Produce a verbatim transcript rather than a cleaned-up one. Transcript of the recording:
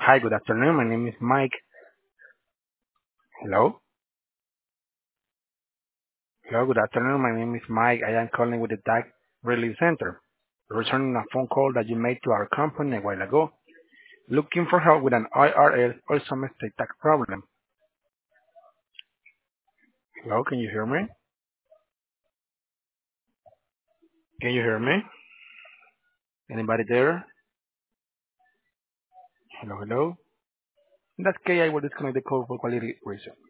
Hi, good afternoon. My name is Mike. Hello? Hello, good afternoon. My name is Mike. I am calling with the Tax Relief Center, returning a phone call that you made to our company a while ago, looking for help with an I R S or some estate tax problem. Hello, can you hear me? Can you hear me? Anybody there? Hello, hello? In that case, I will disconnect the call for quality reason.